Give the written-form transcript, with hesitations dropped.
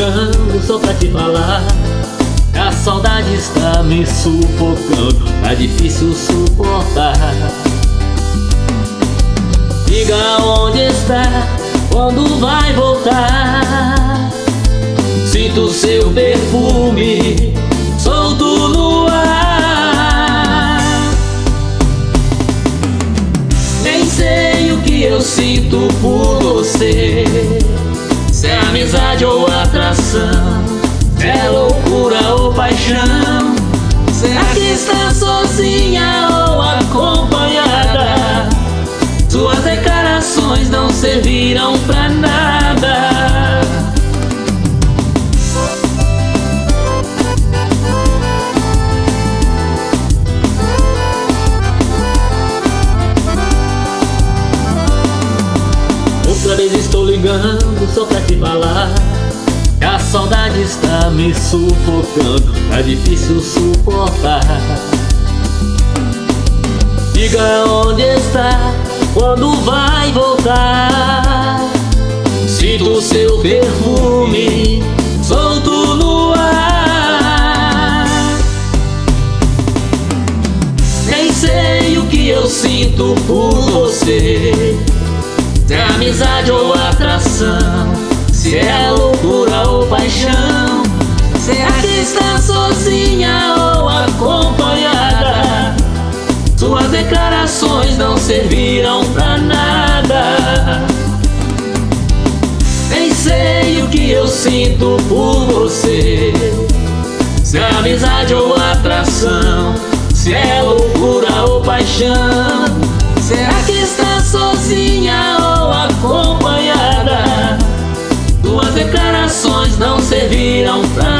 ligando só pra te falar. A saudade está me sufocando, tá difícil suportar. Diga onde está, quando vai voltar. Sinto seu perfume solto no ar. Nem sei o que eu sinto por você, se é amizade ou atração, se é loucura ou paixão. Será que está sozinha ou acompanhada? Suas declarações não serviram pra nada. Outra vez estou ligando só pra te falar que a saudade está me sufocando, tá difícil suportar. Diga onde está, quando vai voltar. Sinto seu perfume solto no ar. Nem sei o que eu sinto por você, se é amizade ou atração, se é loucura ou paixão. Será que está sozinha ou acompanhada? Suas declarações não serviram pra nada. Nem sei o que eu sinto por você, se é amizade ou atração, se é loucura ou paixão. Será que está sozinha ou acompanhada? Suas declarações não serviram pra